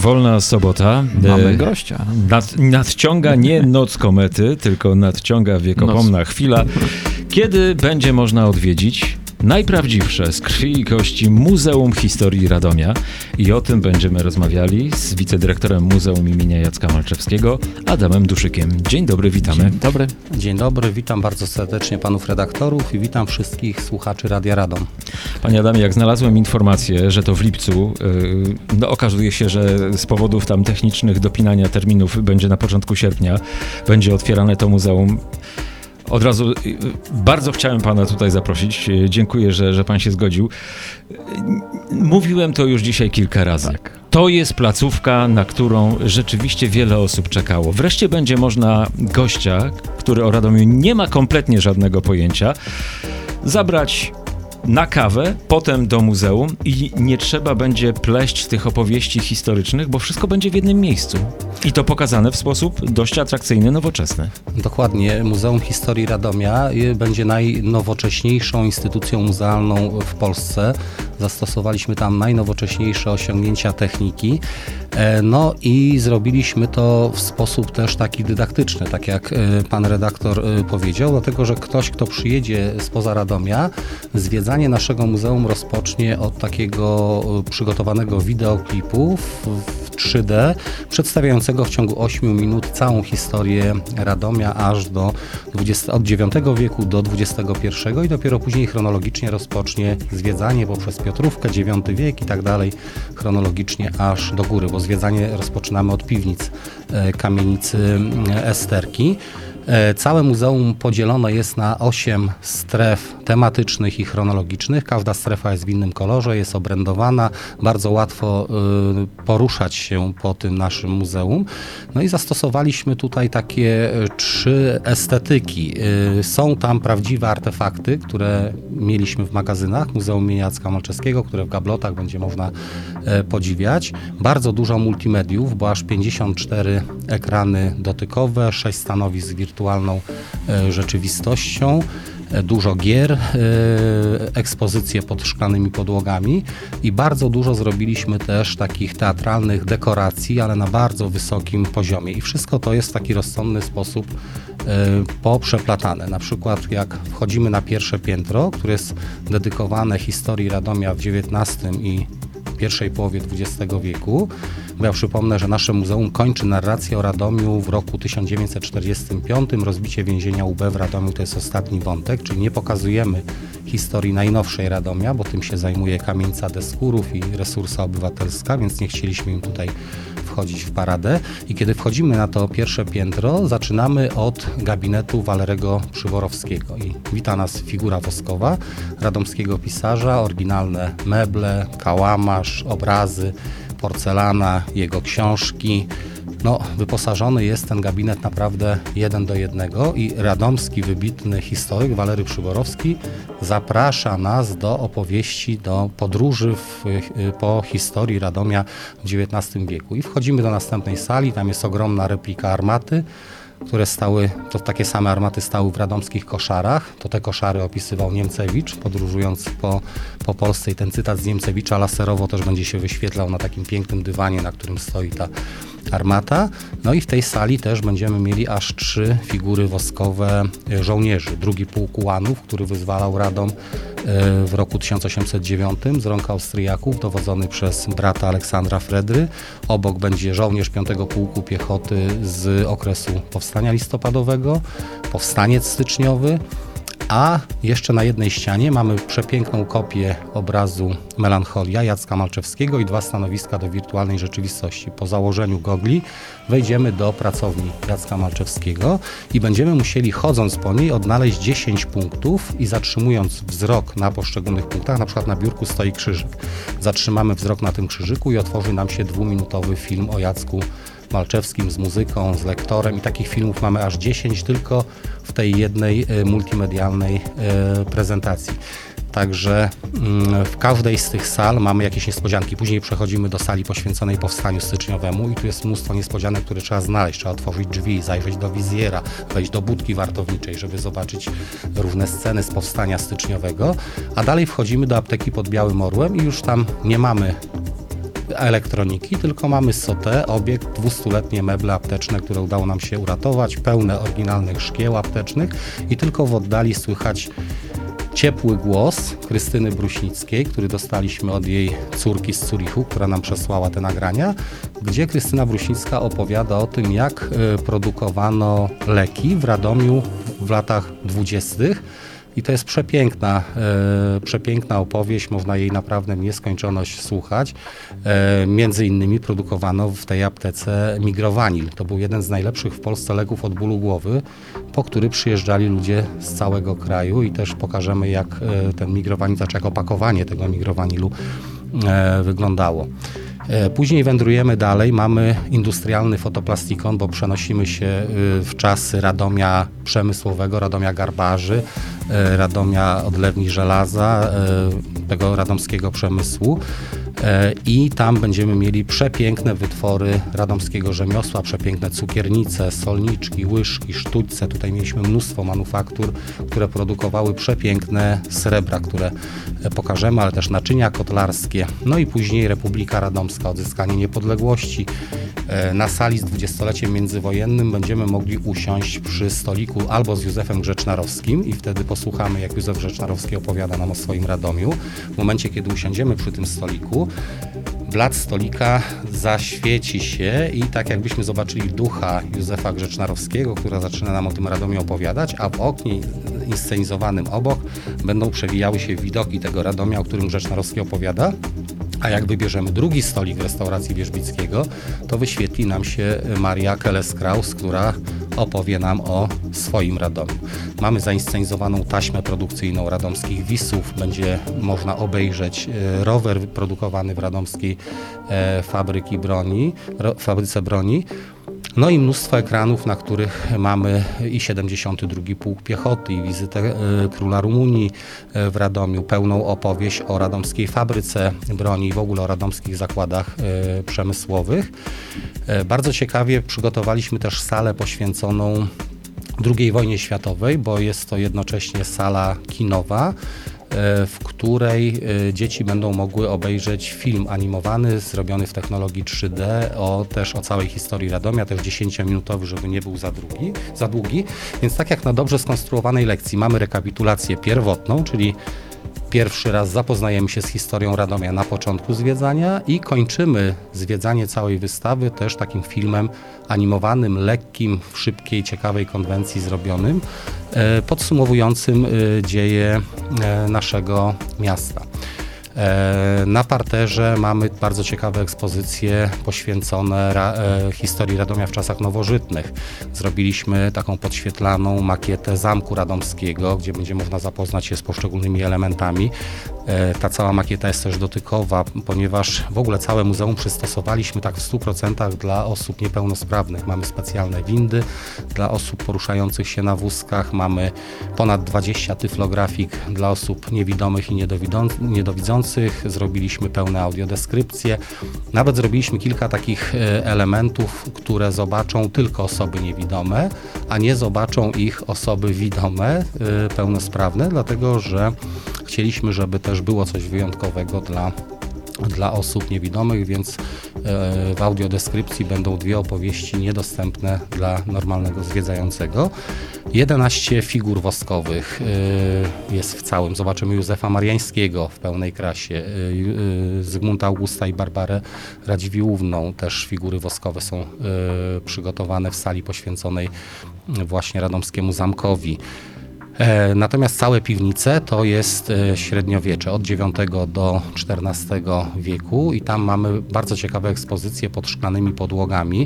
Wolna sobota. Mamy gościa. Nadciąga nie noc komety, tylko nadciąga wiekopomna chwila, kiedy będzie można odwiedzić najprawdziwsze z krwi i kości Muzeum Historii Radomia. I o tym będziemy rozmawiali z wicedyrektorem Muzeum imienia Jacka Malczewskiego, Adamem Duszykiem. Dzień dobry, witamy. Dzień dobry. Dzień dobry, witam bardzo serdecznie panów redaktorów i witam wszystkich słuchaczy Radia Radom. Panie Adamie, jak znalazłem informację, że to w lipcu, okazuje się, że z powodów tam technicznych dopinania terminów będzie na początku sierpnia, będzie otwierane to muzeum. Od razu bardzo chciałem pana tutaj zaprosić. Dziękuję, że pan się zgodził. Mówiłem to już dzisiaj kilka razy. Tak. To jest placówka, na którą rzeczywiście wiele osób czekało. Wreszcie będzie można gościa, który o Radomiu nie ma kompletnie żadnego pojęcia, zabrać na kawę, potem do muzeum i nie trzeba będzie pleść tych opowieści historycznych, bo wszystko będzie w jednym miejscu. I to pokazane w sposób dość atrakcyjny, nowoczesny. Dokładnie, Muzeum Historii Radomia będzie najnowocześniejszą instytucją muzealną w Polsce. Zastosowaliśmy tam najnowocześniejsze osiągnięcia techniki. No i zrobiliśmy to w sposób też taki dydaktyczny, tak jak pan redaktor powiedział, dlatego że ktoś, kto przyjedzie spoza Radomia, zwiedzanie naszego muzeum rozpocznie od takiego przygotowanego wideoklipu w 3D, przedstawiającego w ciągu 8 minut całą historię Radomia aż od IX wieku do XXI i dopiero później chronologicznie rozpocznie zwiedzanie poprzez Piotrówkę, IX wiek i tak dalej, chronologicznie aż do góry, bo zwiedzanie rozpoczynamy od piwnic kamienicy Esterki. Całe muzeum podzielone jest na 8 stref tematycznych i chronologicznych. Każda strefa jest w innym kolorze, jest obrędowana. Bardzo łatwo poruszać się po tym naszym muzeum. No i zastosowaliśmy tutaj takie 3 estetyki. Są tam prawdziwe artefakty, które mieliśmy w magazynach Muzeum imienia Jacka Malczewskiego, które w gablotach będzie można podziwiać. Bardzo dużo multimediów, bo aż 54 ekrany dotykowe, 6 stanowisk z wirtualną rzeczywistością, dużo gier, ekspozycje pod szklanymi podłogami i bardzo dużo zrobiliśmy też takich teatralnych dekoracji, ale na bardzo wysokim poziomie. I wszystko to jest w taki rozsądny sposób poprzeplatane. Na przykład jak wchodzimy na pierwsze piętro, które jest dedykowane historii Radomia w XIX i pierwszej połowie XX wieku, bo ja przypomnę, że nasze muzeum kończy narrację o Radomiu w roku 1945. Rozbicie więzienia UB w Radomiu to jest ostatni wątek, czyli nie pokazujemy historii najnowszej Radomia, bo tym się zajmuje Kamienica Deskurów i Resursa Obywatelska, więc nie chcieliśmy im tutaj wchodzić w paradę. I kiedy wchodzimy na to pierwsze piętro, zaczynamy od gabinetu Walerego Przyborowskiego. I wita nas figura woskowa radomskiego pisarza, oryginalne meble, kałamarz, obrazy, porcelana, jego książki. No, wyposażony jest ten gabinet naprawdę 1 do 1 i radomski wybitny historyk Walery Przyborowski zaprasza nas do opowieści, do podróży po historii Radomia w XIX wieku. I wchodzimy do następnej sali, tam jest ogromna replika armaty, które takie same armaty stały w radomskich koszarach. To te koszary opisywał Niemcewicz, podróżując po Polsce i ten cytat z Niemcewicza laserowo też będzie się wyświetlał na takim pięknym dywanie, na którym stoi ta armata. No i w tej sali też będziemy mieli aż 3 figury woskowe żołnierzy. Drugi pułk ułanów, który wyzwalał Radom w roku 1809 z rąk Austriaków, dowodzony przez brata Aleksandra Fredry. Obok będzie żołnierz 5 Pułku Piechoty z okresu Powstania Listopadowego, powstaniec styczniowy, a jeszcze na jednej ścianie mamy przepiękną kopię obrazu Melancholia Jacka Malczewskiego i 2 stanowiska do wirtualnej rzeczywistości. Po założeniu gogli wejdziemy do pracowni Jacka Malczewskiego i będziemy musieli, chodząc po niej, odnaleźć 10 punktów i zatrzymując wzrok na poszczególnych punktach, na przykład na biurku stoi krzyżyk. Zatrzymamy wzrok na tym krzyżyku i otworzy nam się 2-minutowy film o Jacku Malczewskim z muzyką, z lektorem i takich filmów mamy aż 10 tylko w tej jednej multimedialnej prezentacji. Także w każdej z tych sal mamy jakieś niespodzianki. Później przechodzimy do sali poświęconej powstaniu styczniowemu i tu jest mnóstwo niespodzianek, które trzeba znaleźć. Trzeba otworzyć drzwi, zajrzeć do wizjera, wejść do budki wartowniczej, żeby zobaczyć różne sceny z powstania styczniowego. A dalej wchodzimy do apteki pod Białym Orłem i już tam nie mamy elektroniki, tylko mamy SOTE, obiekt, 200-letnie meble apteczne, które udało nam się uratować, pełne oryginalnych szkieł aptecznych i tylko w oddali słychać ciepły głos Krystyny Bruśnickiej, który dostaliśmy od jej córki z Zurichu, która nam przesłała te nagrania, gdzie Krystyna Bruśnicka opowiada o tym, jak produkowano leki w Radomiu w latach 20. I to jest przepiękna opowieść, można jej naprawdę w nieskończoność słuchać. Między innymi produkowano w tej aptece migrowanil. To był jeden z najlepszych w Polsce leków od bólu głowy, po który przyjeżdżali ludzie z całego kraju i też pokażemy, jak ten migrowanil, znaczy jak opakowanie tego migrowanilu wyglądało. Później wędrujemy dalej, mamy industrialny fotoplastikon, bo przenosimy się w czasy Radomia przemysłowego, Radomia garbarzy, Radomia odlewni żelaza, tego radomskiego przemysłu. I tam będziemy mieli przepiękne wytwory radomskiego rzemiosła, przepiękne cukiernice, solniczki, łyżki, sztućce. Tutaj mieliśmy mnóstwo manufaktur, które produkowały przepiękne srebra, które pokażemy, ale też naczynia kotlarskie. No i później Republika Radomska, odzyskanie niepodległości. Na sali z 20-leciem międzywojennym będziemy mogli usiąść przy stoliku albo z Józefem Grzecznarowskim i wtedy posłuchamy, jak Józef Grzecznarowski opowiada nam o swoim Radomiu. W momencie, kiedy usiądziemy przy tym stoliku, blat stolika zaświeci się i tak jakbyśmy zobaczyli ducha Józefa Grzecznarowskiego, która zaczyna nam o tym Radomiu opowiadać, a w oknie inscenizowanym obok będą przewijały się widoki tego Radomia, o którym Grzecznarowski opowiada. A jak wybierzemy drugi stolik w restauracji Wierzbickiego, to wyświetli nam się Maria Keles-Kraus, która opowie nam o swoim Radomiu. Mamy zainscenizowaną taśmę produkcyjną radomskich Wisów. Będzie można obejrzeć rower produkowany w radomskiej fabryce broni. No i mnóstwo ekranów, na których mamy i 72. Pułk Piechoty, i wizytę króla Rumunii w Radomiu, pełną opowieść o radomskiej fabryce broni i w ogóle o radomskich zakładach przemysłowych. Bardzo ciekawie przygotowaliśmy też salę poświęconą II wojnie światowej, bo jest to jednocześnie sala kinowa, w której dzieci będą mogły obejrzeć film animowany, zrobiony w technologii 3D, też o całej historii Radomia, też 10-minutowy, żeby nie był za długi. Więc tak jak na dobrze skonstruowanej lekcji mamy rekapitulację pierwotną, czyli pierwszy raz zapoznajemy się z historią Radomia na początku zwiedzania i kończymy zwiedzanie całej wystawy też takim filmem animowanym, lekkim, w szybkiej, ciekawej konwencji zrobionym, podsumowującym dzieje naszego miasta. Na parterze mamy bardzo ciekawe ekspozycje poświęcone historii Radomia w czasach nowożytnych. Zrobiliśmy taką podświetlaną makietę Zamku Radomskiego, gdzie będzie można zapoznać się z poszczególnymi elementami. Ta cała makieta jest też dotykowa, ponieważ w ogóle całe muzeum przystosowaliśmy tak w 100% dla osób niepełnosprawnych. Mamy specjalne windy dla osób poruszających się na wózkach, mamy ponad 20 tyflografik dla osób niewidomych i niedowidzących. Zrobiliśmy pełne audiodeskrypcje. Nawet zrobiliśmy kilka takich elementów, które zobaczą tylko osoby niewidome, a nie zobaczą ich osoby widome, pełnosprawne, dlatego że chcieliśmy, żeby też było coś wyjątkowego dla osób niewidomych, więc w audiodeskrypcji będą 2 opowieści niedostępne dla normalnego zwiedzającego. 11 figur woskowych jest w całym. Zobaczymy Józefa Mariańskiego w pełnej krasie, Zygmunta Augusta i Barbarę Radziwiłłówną. Też figury woskowe są przygotowane w sali poświęconej właśnie radomskiemu zamkowi. Natomiast całe piwnice to jest średniowiecze od IX do XIV wieku i tam mamy bardzo ciekawe ekspozycje pod szklanymi podłogami.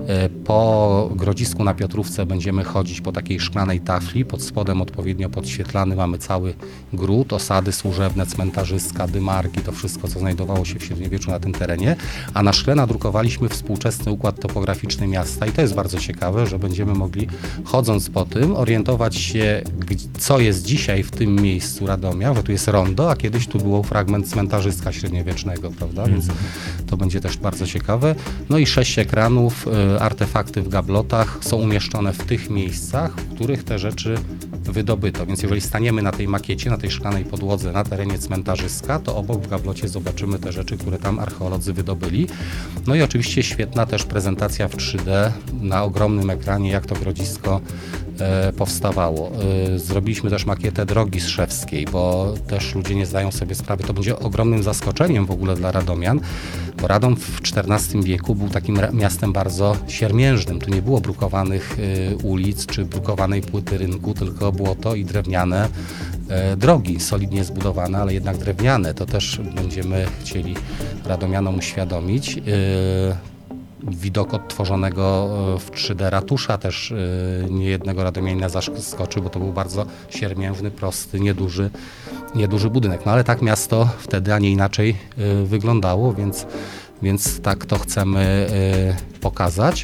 Po Grodzisku na Piotrówce będziemy chodzić po takiej szklanej tafli, pod spodem odpowiednio podświetlany mamy cały gród, osady służebne, cmentarzyska, dymarki, to wszystko, co znajdowało się w średniowieczu na tym terenie, a na szkle nadrukowaliśmy współczesny układ topograficzny miasta i to jest bardzo ciekawe, że będziemy mogli, chodząc po tym, orientować się, co jest dzisiaj w tym miejscu Radomia, że tu jest rondo, a kiedyś tu był fragment cmentarzyska średniowiecznego, prawda? Więc to będzie też bardzo ciekawe. No i 6 ekranów, artefakty w gablotach są umieszczone w tych miejscach, w których te rzeczy wydobyto. Więc jeżeli staniemy na tej makiecie, na tej szklanej podłodze na terenie cmentarzyska, to obok w gablocie zobaczymy te rzeczy, które tam archeolodzy wydobyli. No i oczywiście świetna też prezentacja w 3D na ogromnym ekranie, jak to grodzisko powstawało. Zrobiliśmy też makietę drogi Strzewskiej, bo też ludzie nie zdają sobie sprawy. To będzie ogromnym zaskoczeniem w ogóle dla radomian, bo Radom w XIV wieku był takim miastem bardzo siermiężnym. Tu nie było brukowanych ulic czy brukowanej płyty rynku, tylko błoto i drewniane drogi, solidnie zbudowane, ale jednak drewniane. To też będziemy chcieli radomianom uświadomić. Widok odtworzonego w 3D ratusza też niejednego radomianina zaskoczy, bo to był bardzo siermiężny, prosty, nieduży budynek. No ale tak miasto wtedy, a nie inaczej wyglądało, więc tak to chcemy pokazać.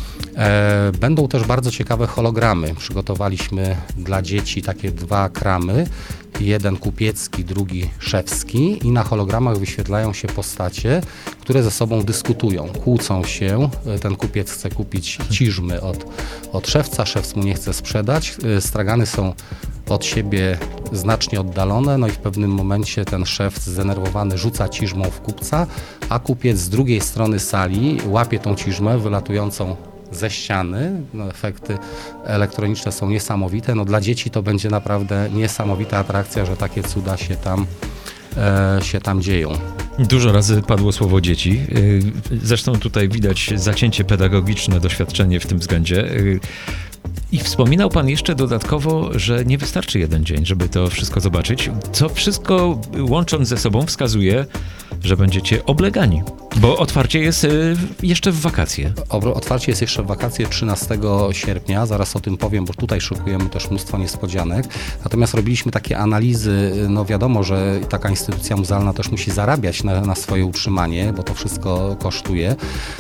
Będą też bardzo ciekawe hologramy. Przygotowaliśmy dla dzieci takie 2 kramy. Jeden kupiecki, drugi szewski i na hologramach wyświetlają się postacie, które ze sobą dyskutują, kłócą się. Ten kupiec chce kupić ciżmy od szewca, szewc mu nie chce sprzedać. Stragany są od siebie znacznie oddalone, no i w pewnym momencie ten szewc zdenerwowany rzuca ciżmą w kupca, a kupiec z drugiej strony sali łapie tą ciżmę wylatującą ze ściany. No, efekty elektroniczne są niesamowite. No, dla dzieci to będzie naprawdę niesamowita atrakcja, że takie cuda się tam dzieją. Dużo razy padło słowo dzieci. Zresztą tutaj widać zacięcie pedagogiczne, doświadczenie w tym względzie. I wspominał pan jeszcze dodatkowo, że nie wystarczy jeden dzień, żeby to wszystko zobaczyć. Co wszystko łącząc ze sobą wskazuje, że będziecie oblegani, bo otwarcie jest jeszcze w wakacje. Otwarcie jest jeszcze w wakacje 13 sierpnia, zaraz o tym powiem, bo tutaj szykujemy też mnóstwo niespodzianek. Natomiast robiliśmy takie analizy, no wiadomo, że taka instytucja muzealna też musi zarabiać na swoje utrzymanie, bo to wszystko kosztuje.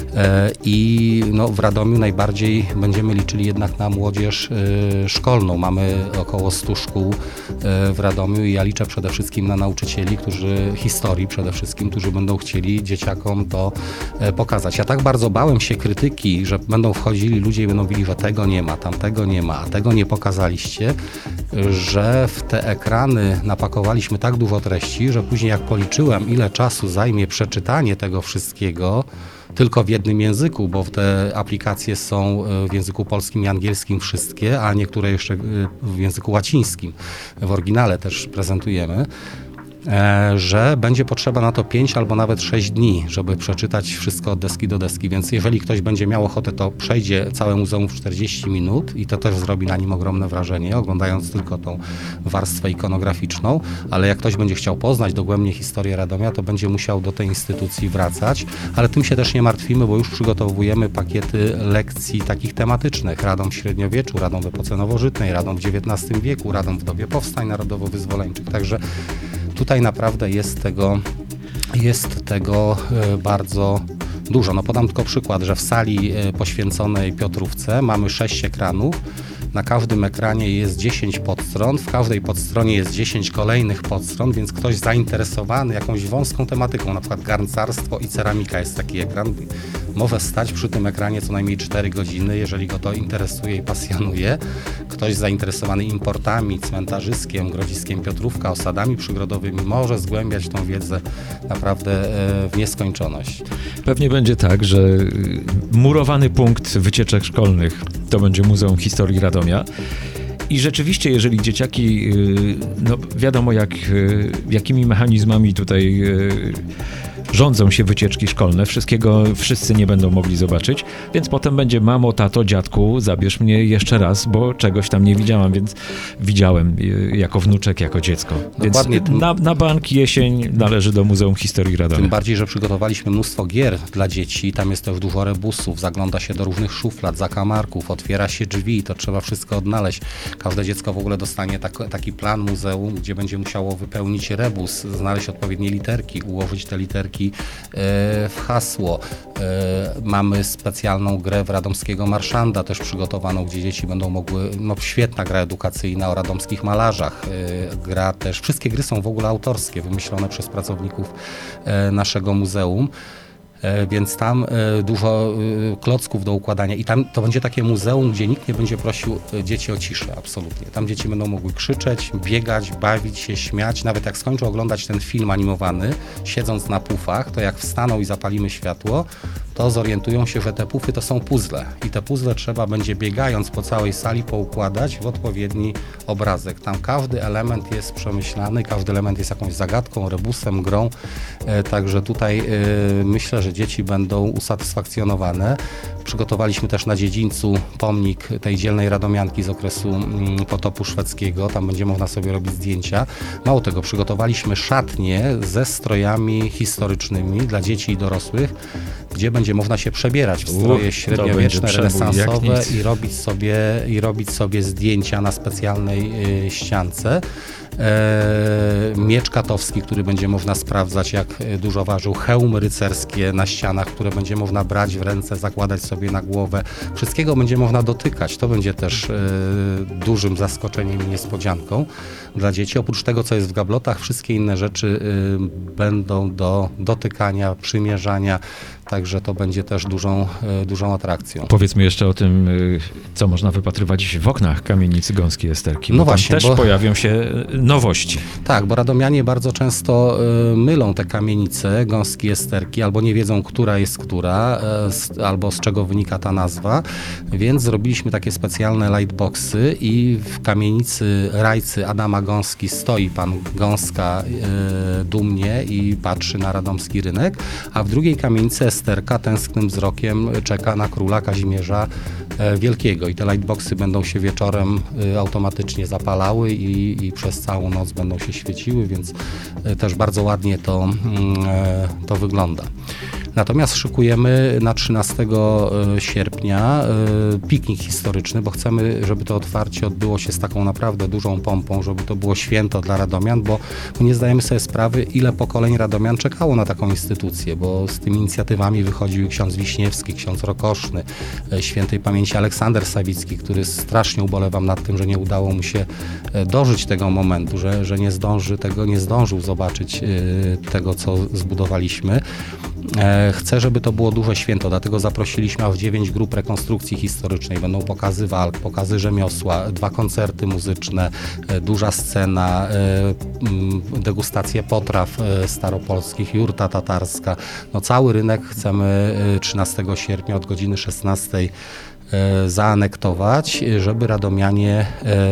I no, w Radomiu najbardziej będziemy liczyli jednak na młodzież szkolną. Mamy około 100 szkół w Radomiu i ja liczę przede wszystkim na nauczycieli, historii przede wszystkim, którzy będą chcieli dzieciakom to pokazać. Ja tak bardzo bałem się krytyki, że będą wchodzili ludzie i będą mówili, że tego nie ma, tamtego nie ma, a tego nie pokazaliście, że w te ekrany napakowaliśmy tak dużo treści, że później jak policzyłem, ile czasu zajmie przeczytanie tego wszystkiego, tylko w jednym języku, bo te aplikacje są w języku polskim i angielskim wszystkie, a niektóre jeszcze w języku łacińskim. W oryginale też prezentujemy. Że będzie potrzeba na to 5 albo nawet 6 dni, żeby przeczytać wszystko od deski do deski, więc jeżeli ktoś będzie miał ochotę, to przejdzie całe muzeum w 40 minut i to też zrobi na nim ogromne wrażenie, oglądając tylko tą warstwę ikonograficzną, ale jak ktoś będzie chciał poznać dogłębnie historię Radomia, to będzie musiał do tej instytucji wracać, ale tym się też nie martwimy, bo już przygotowujemy pakiety lekcji takich tematycznych. Radom w średniowieczu, Radom w epoce nowożytnej, Radom w XIX wieku, Radom w dobie powstań narodowo-wyzwoleńczych, także tutaj naprawdę jest tego bardzo dużo. No podam tylko przykład, że w sali poświęconej Piotrówce mamy 6 ekranów. Na każdym ekranie jest 10 podstron, w każdej podstronie jest 10 kolejnych podstron, więc ktoś zainteresowany jakąś wąską tematyką, na przykład garncarstwo i ceramika jest taki ekran, może stać przy tym ekranie co najmniej 4 godziny, jeżeli go to interesuje i pasjonuje. Ktoś zainteresowany importami, cmentarzyskiem, grodziskiem Piotrówka, osadami przygrodowymi może zgłębiać tą wiedzę naprawdę w nieskończoność. Pewnie będzie tak, że murowany punkt wycieczek szkolnych to będzie Muzeum Historii Radomia. I rzeczywiście, jeżeli dzieciaki, no wiadomo jakimi mechanizmami tutaj rządzą się wycieczki szkolne, wszystkiego wszyscy nie będą mogli zobaczyć, więc potem będzie mamo, tato, dziadku, zabierz mnie jeszcze raz, bo czegoś tam nie widziałam, więc widziałem jako wnuczek, jako dziecko. Dokładnie. Więc na bank jesień należy do Muzeum Historii Radomia. Tym bardziej, że przygotowaliśmy mnóstwo gier dla dzieci, tam jest też dużo rebusów, zagląda się do różnych szuflad, zakamarków, otwiera się drzwi, to trzeba wszystko odnaleźć. Każde dziecko w ogóle dostanie taki plan muzeum, gdzie będzie musiało wypełnić rebus, znaleźć odpowiednie literki, ułożyć te literki w hasło. Mamy specjalną grę w radomskiego marszanda też przygotowaną, gdzie dzieci będą mogły, no świetna gra edukacyjna o radomskich malarzach. Gra też, wszystkie gry są w ogóle autorskie, wymyślone przez pracowników naszego muzeum. Więc tam dużo klocków do układania i tam to będzie takie muzeum, gdzie nikt nie będzie prosił dzieci o ciszę, absolutnie. Tam dzieci będą mogły krzyczeć, biegać, bawić się, śmiać. Nawet jak skończą oglądać ten film animowany, siedząc na pufach, to jak wstaną i zapalimy światło, to zorientują się, że te pufy to są puzzle i te puzzle trzeba będzie biegając po całej sali poukładać w odpowiedni obrazek. Tam każdy element jest przemyślany, każdy element jest jakąś zagadką, rebusem, grą, także tutaj myślę, że dzieci będą usatysfakcjonowane. Przygotowaliśmy też na dziedzińcu pomnik tej dzielnej radomianki z okresu potopu szwedzkiego, tam będzie można sobie robić zdjęcia. Mało tego, przygotowaliśmy szatnie ze strojami historycznymi dla dzieci i dorosłych, gdzie będzie można się przebierać w stroje średniowieczne, renesansowe i robić sobie zdjęcia na specjalnej ściance. Miecz katowski, który będzie można sprawdzać, jak dużo ważył, hełmy rycerskie na ścianach, które będzie można brać w ręce, zakładać sobie na głowę. Wszystkiego będzie można dotykać. To będzie też dużym zaskoczeniem i niespodzianką dla dzieci. Oprócz tego, co jest w gablotach, wszystkie inne rzeczy będą do dotykania, przymierzania, także to będzie też dużą atrakcją. Powiedzmy jeszcze o tym, co można wypatrywać w oknach kamienicy Gąskiej Esterki. No bo właśnie, tam też pojawią się nowości. Tak, bo radomianie bardzo często mylą te kamienice Gąskiej Esterki, albo nie wiedzą, która jest która, albo z czego wynika ta nazwa, więc zrobiliśmy takie specjalne lightboxy i w kamienicy Rajcy Adama Gąski stoi pan Gąska dumnie i patrzy na radomski rynek, a w drugiej kamienicy Esterka tęsknym wzrokiem czeka na króla Kazimierza Wielkiego i te lightboxy będą się wieczorem automatycznie zapalały i przez całą noc będą się świeciły, więc też bardzo ładnie to wygląda. Natomiast szykujemy na 13 sierpnia piknik historyczny, bo chcemy, żeby to otwarcie odbyło się z taką naprawdę dużą pompą, żeby to było święto dla radomian, bo nie zdajemy sobie sprawy, ile pokoleń radomian czekało na taką instytucję, bo z tymi inicjatywami wychodził ksiądz Wiśniewski, ksiądz Rokoszny, świętej pamięci Aleksander Sawicki, który strasznie ubolewam nad tym, że nie udało mu się dożyć tego momentu, że nie zdążył zobaczyć tego, co zbudowaliśmy. Chcę, żeby to było duże święto, dlatego zaprosiliśmy aż 9 grup rekonstrukcji historycznej. Będą pokazy walk, pokazy rzemiosła, 2 koncerty muzyczne, duża scena, degustacje potraw staropolskich, jurta tatarska. No, cały rynek chcemy 13 sierpnia od godziny 16 zaanektować, żeby radomianie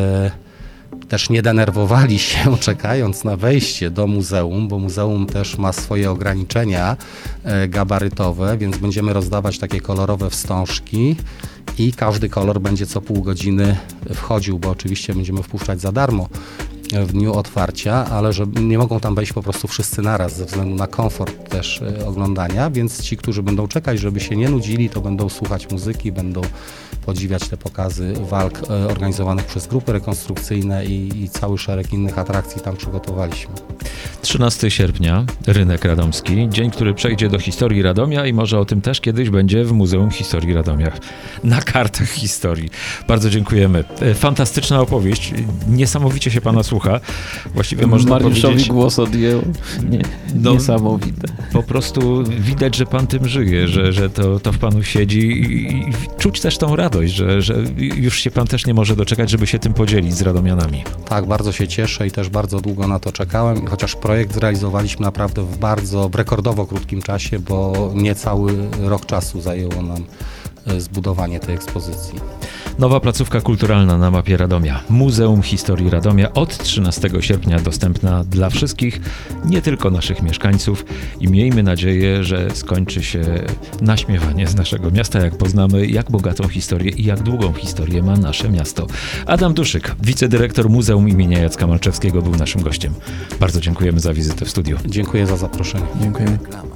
też nie denerwowali się czekając na wejście do muzeum, bo muzeum też ma swoje ograniczenia gabarytowe, więc będziemy rozdawać takie kolorowe wstążki i każdy kolor będzie co pół godziny wchodził, bo oczywiście będziemy wpuszczać za darmo w dniu otwarcia, ale że nie mogą tam wejść po prostu wszyscy naraz ze względu na komfort też oglądania, więc ci, którzy będą czekać, żeby się nie nudzili, to będą słuchać muzyki, będą podziwiać te pokazy walk organizowanych przez grupy rekonstrukcyjne i cały szereg innych atrakcji tam przygotowaliśmy. 13 sierpnia, Rynek Radomski, dzień, który przejdzie do historii Radomia i może o tym też kiedyś będzie w Muzeum Historii Radomia, na kartach historii. Bardzo dziękujemy. Fantastyczna opowieść, niesamowicie się pana słucha. Właściwie można Mariuszowi powiedzieć... głos odjęło. Niesamowite. Po prostu widać, że pan tym żyje, że to w panu siedzi i czuć też tą radość, że już się pan też nie może doczekać, żeby się tym podzielić z radomianami. Tak, bardzo się cieszę i też bardzo długo na to czekałem, chociaż projekt zrealizowaliśmy naprawdę w rekordowo krótkim czasie, bo niecały rok czasu zajęło nam zbudowanie tej ekspozycji. Nowa placówka kulturalna na mapie Radomia. Muzeum Historii Radomia od 13 sierpnia dostępna dla wszystkich, nie tylko naszych mieszkańców i miejmy nadzieję, że skończy się naśmiewanie z naszego miasta, jak poznamy, jak bogatą historię i jak długą historię ma nasze miasto. Adam Duszyk, wicedyrektor Muzeum imienia Jacka Malczewskiego, był naszym gościem. Bardzo dziękujemy za wizytę w studiu. Dziękuję za zaproszenie. Dziękujemy.